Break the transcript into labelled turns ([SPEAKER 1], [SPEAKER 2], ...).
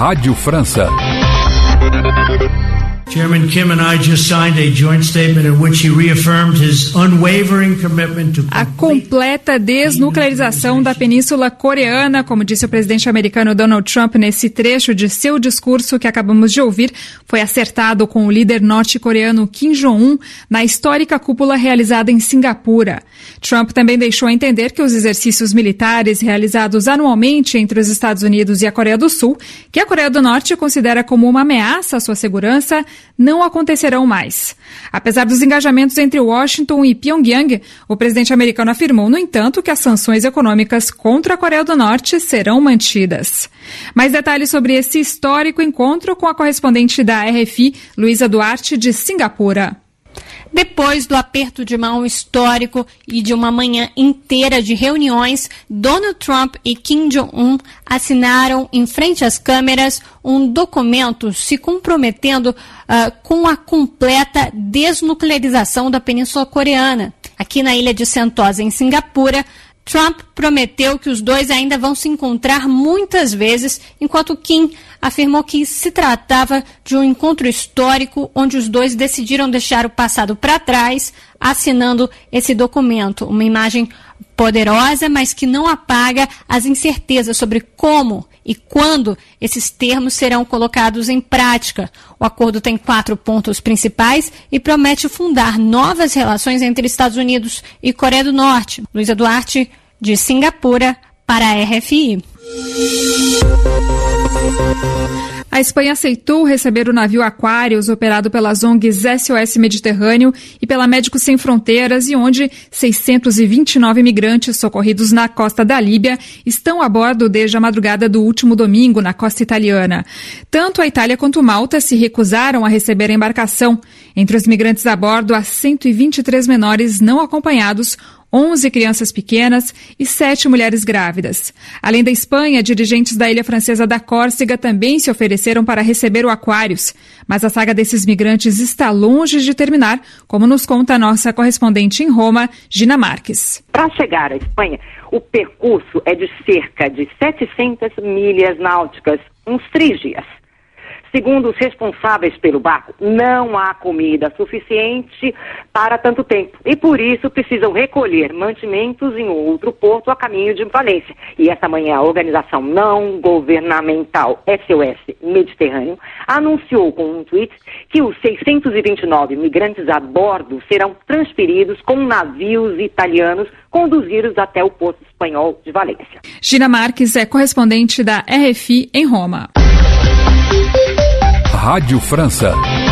[SPEAKER 1] Rádio França.
[SPEAKER 2] Chairman Kim and I just signed a joint statement in which he reaffirmed his unwavering commitment to
[SPEAKER 3] a completa desnuclearização da Península Coreana, como disse o presidente americano Donald Trump nesse trecho de seu discurso que acabamos de ouvir, foi acertado com o líder norte-coreano Kim Jong-un na histórica cúpula realizada em Singapura. Trump também deixou entender que os exercícios militares realizados anualmente entre os Estados Unidos e a Coreia do Sul, que a Coreia do Norte considera como uma ameaça à sua segurança, não acontecerão mais. Apesar dos engajamentos entre Washington e Pyongyang, o presidente americano afirmou, no entanto, que as sanções econômicas contra a Coreia do Norte serão mantidas. Mais detalhes sobre esse histórico encontro com a correspondente da RFI, Luísa Duarte, de Singapura.
[SPEAKER 4] Depois do aperto de mão histórico e de uma manhã inteira de reuniões, Donald Trump e Kim Jong-un assinaram em frente às câmeras um documento se comprometendo com a completa desnuclearização da Península Coreana. Aqui na ilha de Sentosa, em Singapura, Trump prometeu que os dois ainda vão se encontrar muitas vezes, enquanto Kim afirmou que se tratava de um encontro histórico onde os dois decidiram deixar o passado para trás, assinando esse documento. Uma imagem poderosa, mas que não apaga as incertezas sobre como e quando esses termos serão colocados em prática. O acordo tem 4 pontos principais e promete fundar novas relações entre Estados Unidos e Coreia do Norte. Luísa Duarte, de Singapura, para a RFI.
[SPEAKER 3] A Espanha aceitou receber o navio Aquarius, operado pelas ONGs SOS Mediterrâneo e pela Médicos Sem Fronteiras, e onde 629 migrantes socorridos na costa da Líbia estão a bordo desde a madrugada do último domingo na costa italiana. Tanto a Itália quanto Malta se recusaram a receber a embarcação. Entre os migrantes a bordo, há 123 menores não acompanhados, 11 crianças pequenas e 7 mulheres grávidas. Além da Espanha, dirigentes da ilha francesa da Córcega também se ofereceram para receber o Aquarius. Mas a saga desses migrantes está longe de terminar, como nos conta a nossa correspondente em Roma, Gina Marques.
[SPEAKER 5] Para chegar à Espanha, o percurso é de cerca de 700 milhas náuticas, uns 3 dias. Segundo os responsáveis pelo barco, não há comida suficiente para tanto tempo e, por isso, precisam recolher mantimentos em outro porto a caminho de Valência. E esta manhã, a organização não governamental SOS Mediterrâneo anunciou com um tweet que os 629 migrantes a bordo serão transferidos com navios italianos conduzidos até o porto espanhol de Valência.
[SPEAKER 3] Gina Marques é correspondente da RFI em Roma.
[SPEAKER 1] Rádio França.